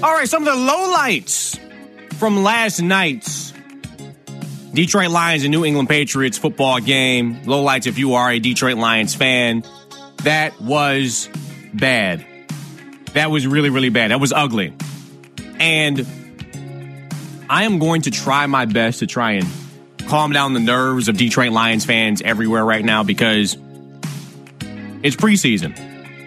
All right, some of the lowlights from last night's Detroit Lions and New England Patriots football game. Lowlights if you are a Detroit Lions fan. That was bad. That was really, really bad. That was ugly. And I am going to try my best to try and calm down the nerves of Detroit Lions fans everywhere right now because it's preseason.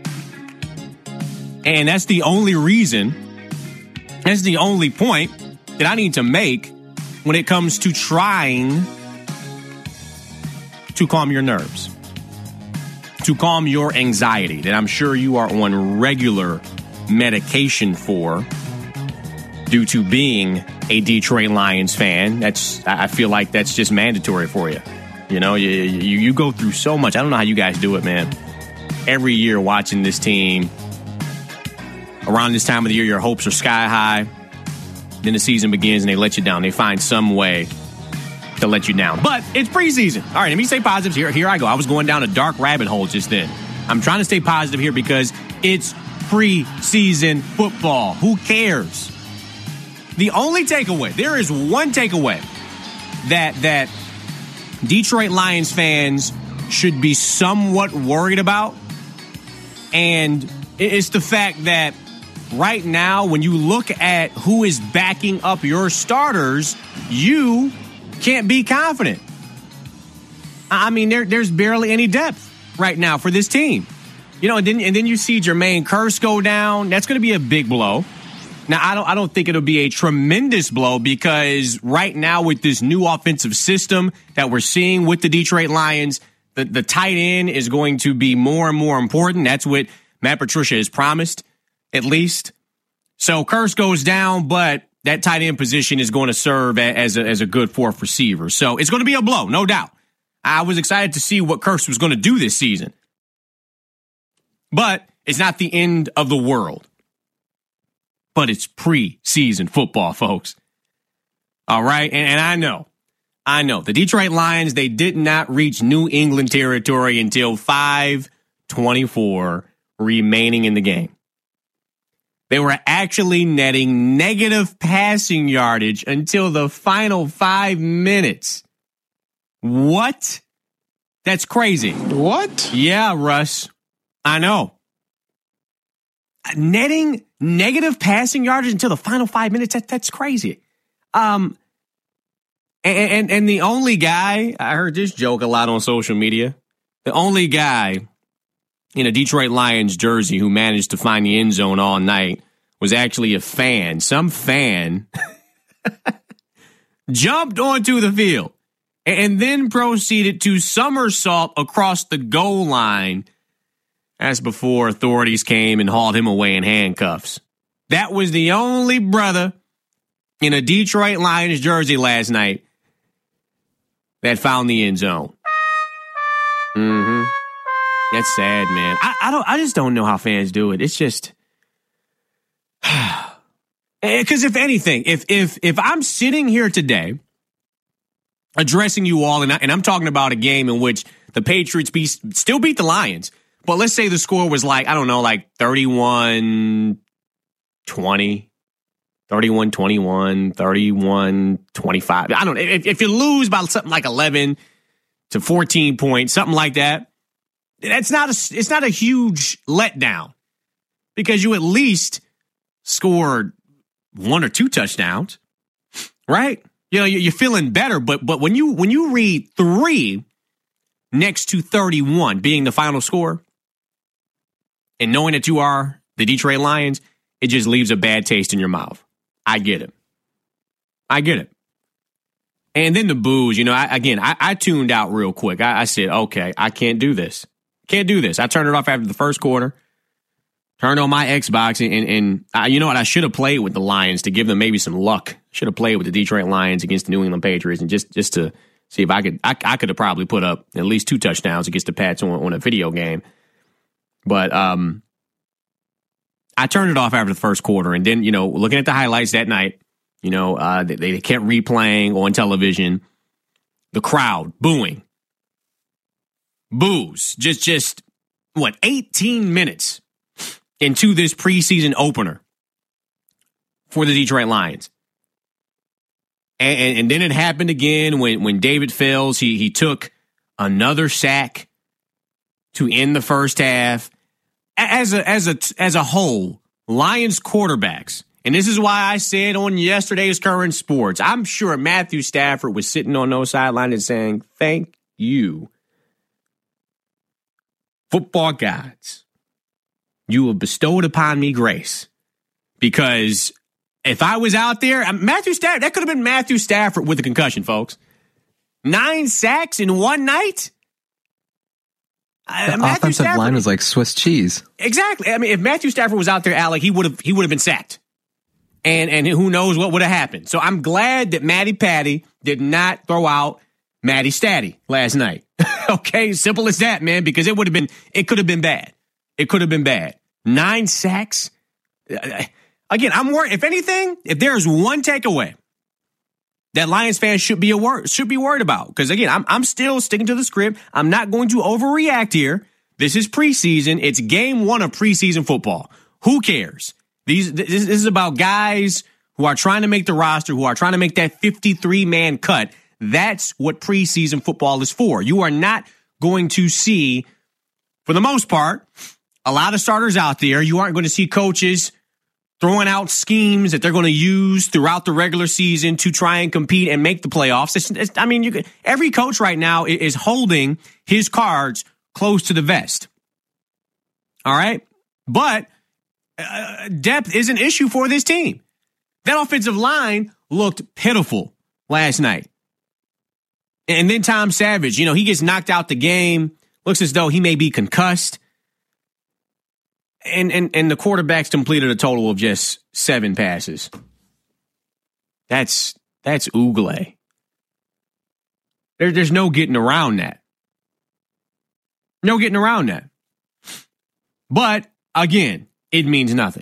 And that's the only reason, that's the only point that I need to make when it comes to trying to calm your nerves, to calm your anxiety that I'm sure you are on regular medication for due to being a Detroit Lions fan. I feel like that's just mandatory for you. You know, you go through so much. I don't know how you guys do it, man. Every year watching this team, around this time of the year, your hopes are sky high. Then the season begins and they let you down. They find some way to let you down. But it's preseason. All right, let me stay positive. Here I go. I was going down a dark rabbit hole just then. I'm trying to stay positive here because it's preseason football. Who cares? The only takeaway, there is one takeaway that Detroit Lions fans should be somewhat worried about. And it's the fact that right now, when you look at who is backing up your starters, you can't be confident. I mean, there's barely any depth right now for this team. You know, and then you see Jermaine Kearse go down. That's going to be a big blow. Now, I don't think it'll be a tremendous blow because right now with this new offensive system that we're seeing with the Detroit Lions, the tight end is going to be more and more important. That's what Matt Patricia has promised, at least. So Kearse goes down, but that tight end position is going to serve as a good fourth receiver. So it's going to be a blow, no doubt. I was excited to see what Kearse was going to do this season. But it's not the end of the world. But it's preseason football, folks. All right? And I know. The Detroit Lions, they did not reach New England territory until 5:24 remaining in the game. They were actually netting negative passing yardage until the final 5 minutes. What? That's crazy. What? Yeah, Russ. I know. Netting negative passing yardage until the final 5 minutes, that's crazy. And the only guy, I heard this joke a lot on social media, the only guy in a Detroit Lions jersey who managed to find the end zone all night was actually a fan. Some fan jumped onto the field and then proceeded to somersault across the goal line. As before, authorities came and hauled him away in handcuffs. That was the only brother in a Detroit Lions jersey last night that found the end zone. That's sad, man. I just don't know how fans do it. It's just because if anything, if I'm sitting here today addressing you all, and I'm talking about a game in which the Patriots still beat the Lions. But let's say the score was like, I don't know, like 31-20, 31-21, 31-25. I don't know. If you lose by something like 11 to 14 points, something like that, it's not a huge letdown because you at least scored 1 or 2 touchdowns, right? You know, you're feeling better. But when you read 3 next to 31 being the final score, and knowing that you are the Detroit Lions, it just leaves a bad taste in your mouth. I get it. And then the boos, you know, I tuned out real quick. I said, okay, I can't do this. I turned it off after the first quarter, turned on my Xbox, and you know what? I should have played with the Lions to give them maybe some luck. Should have played with the Detroit Lions against the New England Patriots and just to see if I could have probably put up at least 2 touchdowns against the Pats on a video game. But I turned it off after the first quarter. And then, you know, looking at the highlights that night, you know, they kept replaying on television. The crowd booing. Boos. Just 18 minutes into this preseason opener. for the Detroit Lions. And then it happened again when David Fells, he took another sack to end the first half. As a whole, Lions quarterbacks, and this is why I said on yesterday's Current Sports, I'm sure Matthew Stafford was sitting on those sidelines and saying, thank you, football gods. You have bestowed upon me grace. Because if I was out there, Matthew Stafford, that could have been Matthew Stafford with a concussion, folks. 9 sacks in one night? The offensive line was like Swiss cheese. Exactly. I mean, if Matthew Stafford was out there, Alec, he would have been sacked. And who knows what would have happened. So I'm glad that Matty Patty did not throw out Matty Statty last night. Okay, simple as that, man, because it could have been bad. It could have been bad. 9 sacks. Again, I'm worried. If anything, if there's one takeaway that Lions fans should be worried about, because again, I'm still sticking to the script. I'm not going to overreact here. This is preseason. It's game 1 of preseason football. Who cares? This is about guys who are trying to make the roster, who are trying to make that 53-man cut. That's what preseason football is for. You are not going to see, for the most part, a lot of starters out there. You aren't going to see coaches throwing out schemes that they're going to use throughout the regular season to try and compete and make the playoffs. Every coach right now is holding his cards close to the vest. All right? But depth is an issue for this team. That offensive line looked pitiful last night. And then Tom Savage, he gets knocked out the game. Looks as though he may be concussed. And the quarterbacks completed a total of just 7 passes. That's oogle. There's no getting around that. No getting around that. But again, it means nothing.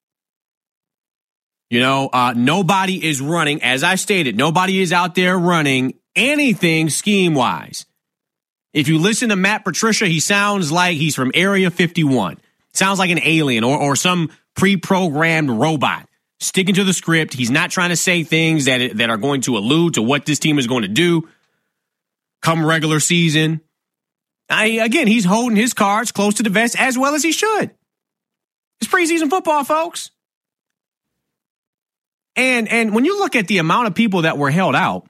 Nobody is running, as I stated, nobody is out there running anything scheme-wise. If you listen to Matt Patricia, he sounds like he's from Area 51. Sounds like an alien or some pre-programmed robot sticking to the script. He's not trying to say things that are going to allude to what this team is going to do come regular season. Again, he's holding his cards close to the vest as well as he should. It's preseason football, folks. And when you look at the amount of people that were held out,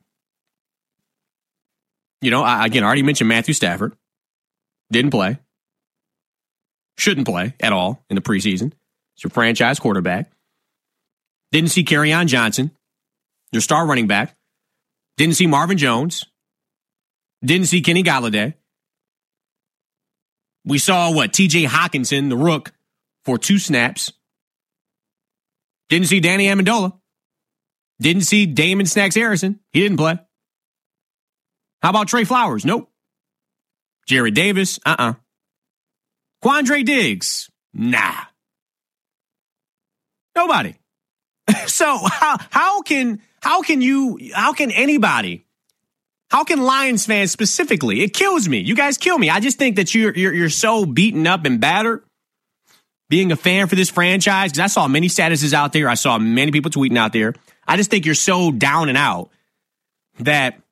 I already mentioned Matthew Stafford. Didn't play. Shouldn't play at all in the preseason. It's your franchise quarterback. Didn't see Kerryon Johnson, your star running back. Didn't see Marvin Jones. Didn't see Kenny Golladay. We saw, T.J. Hockenson, the rook, for 2 snaps. Didn't see Danny Amendola. Didn't see Damon Snacks Harrison. He didn't play. How about Trey Flowers? Nope. Jared Davis? Quandre Diggs? Nah. Nobody. So how can Lions fans specifically? It kills me. You guys kill me. I just think that you're so beaten up and battered being a fan for this franchise, because I saw many statuses out there. I saw many people tweeting out there. I just think you're so down and out that,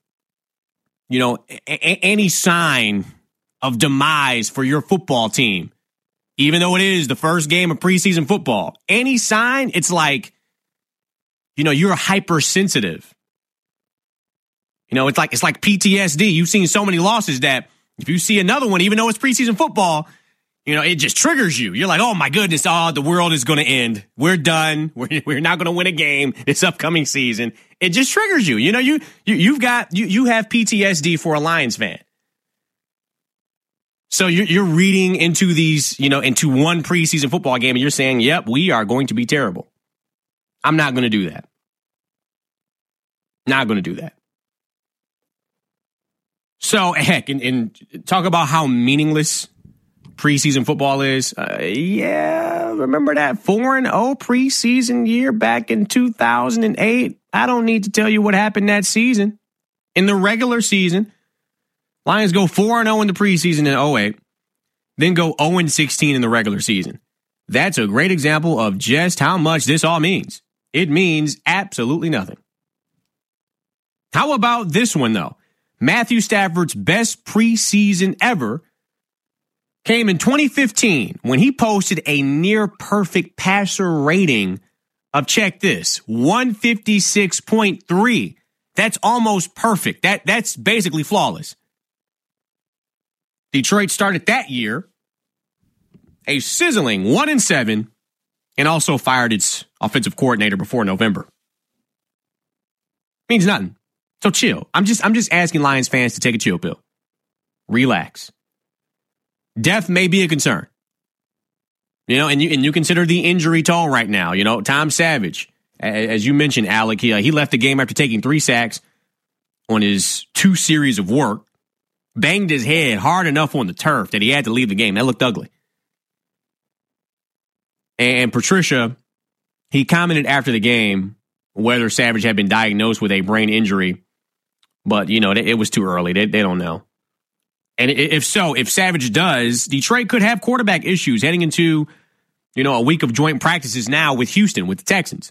any sign of demise for your football team, even though it is the first game of preseason football, any sign, it's like, you're hypersensitive. It's like PTSD. You've seen so many losses that if you see another one, even though it's preseason football, it just triggers you. You're like, oh my goodness, the world is going to end. We're done. We're not going to win a game this upcoming season. It just triggers you. You have PTSD for a Lions fan. So you're reading into these, into one preseason football game, and you're saying, yep, we are going to be terrible. I'm not going to do that. Not going to do that. So, heck, and talk about how meaningless preseason football is. Remember that 4-0 preseason year back in 2008? I don't need to tell you what happened that season. In the regular season, Lions go 4-0 in the preseason in 2008, then go 0-16 in the regular season. That's a great example of just how much this all means. It means absolutely nothing. How about this one, though? Matthew Stafford's best preseason ever came in 2015 when he posted a near-perfect passer rating of, check this, 156.3. That's almost perfect. That's basically flawless. Detroit started that year a sizzling 1-7 and also fired its offensive coordinator before November. Means nothing. So chill. I'm just asking Lions fans to take a chill pill. Relax. Depth may be a concern. And you consider the injury toll right now. Tom Savage, as you mentioned, Alec, he left the game after taking 3 sacks on his 2 series of work. Banged his head hard enough on the turf that he had to leave the game. That looked ugly. And Patricia, he commented after the game whether Savage had been diagnosed with a brain injury. But, it was too early. They don't know. And if Savage does, Detroit could have quarterback issues heading into, a week of joint practices now with Houston, with the Texans.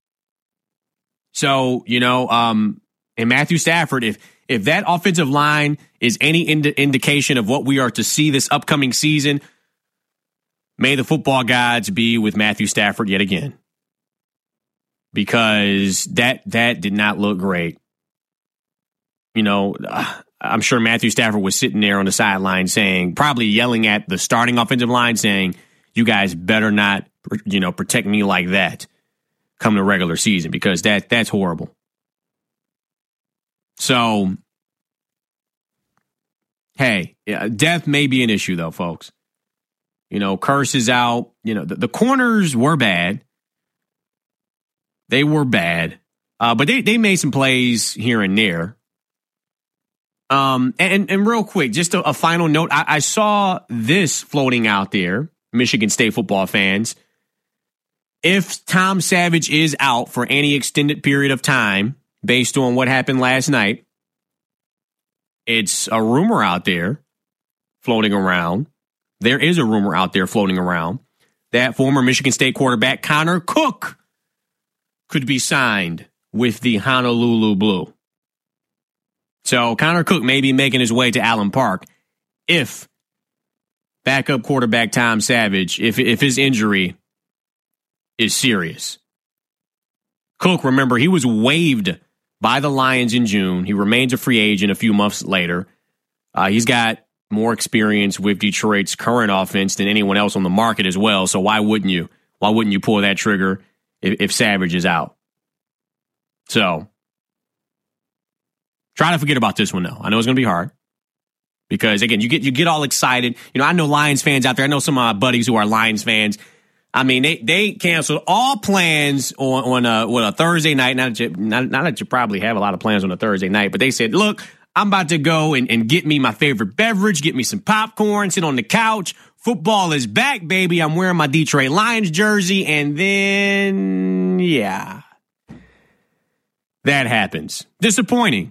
So, and Matthew Stafford, if that offensive line is any indication of what we are to see this upcoming season, may the football gods be with Matthew Stafford yet again. Because that did not look great. I'm sure Matthew Stafford was sitting there on the sideline probably yelling at the starting offensive line saying, you guys better not, protect me like that come the regular season, because that's horrible. So, hey, depth may be an issue though, folks. Curse is out. The corners were bad. They were bad. But they made some plays here and there. And real quick, just a final note. I saw this floating out there, Michigan State football fans. If Tom Savage is out for any extended period of time, based on what happened last night, it's a rumor out there floating around. There is a rumor out there floating around that former Michigan State quarterback Connor Cook could be signed with the Honolulu Blue. So Connor Cook may be making his way to Allen Park if backup quarterback Tom Savage, if his injury is serious. Cook, remember, he was waived by the Lions in June. He remains a free agent a few months later. He's got more experience with Detroit's current offense than anyone else on the market as well. So why wouldn't you? Why wouldn't you pull that trigger if Savage is out? So try to forget about this one, though. I know it's going to be hard because, again, you get all excited. I know Lions fans out there. I know some of my buddies who are Lions fans. I mean, they canceled all plans on a Thursday night. Not that you probably have a lot of plans on a Thursday night, but they said, look, I'm about to go and get me my favorite beverage, get me some popcorn, sit on the couch. Football is back, baby. I'm wearing my Detroit Lions jersey. And then, yeah, that happens. Disappointing.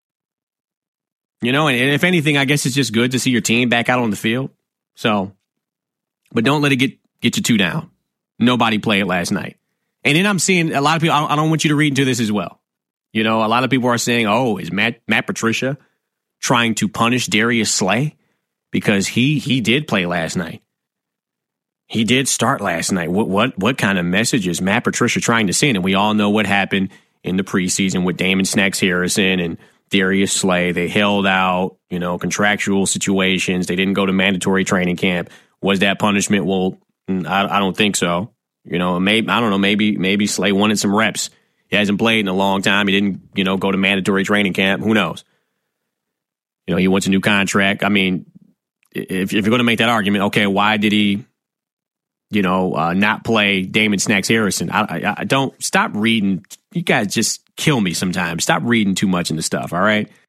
And if anything, I guess it's just good to see your team back out on the field. So, but don't let it get you too down. Nobody played last night. And then I'm seeing a lot of people, I don't want you to read into this as well. A lot of people are saying, oh, is Matt Patricia trying to punish Darius Slay? Because he did play last night. He did start last night. What kind of message is Matt Patricia trying to send? And we all know what happened in the preseason with Damon Snacks Harrison and Darius Slay. They held out, contractual situations. They didn't go to mandatory training camp. Was that punishment? Well, I don't think so. Maybe, I don't know. Maybe Slay wanted some reps. He hasn't played in a long time. He didn't, go to mandatory training camp. Who knows? He wants a new contract. I mean, if you're going to make that argument, okay, why did he, not play Damon Snacks Harrison? I don't stop reading. You guys just kill me sometimes. Stop reading too much into stuff. All right.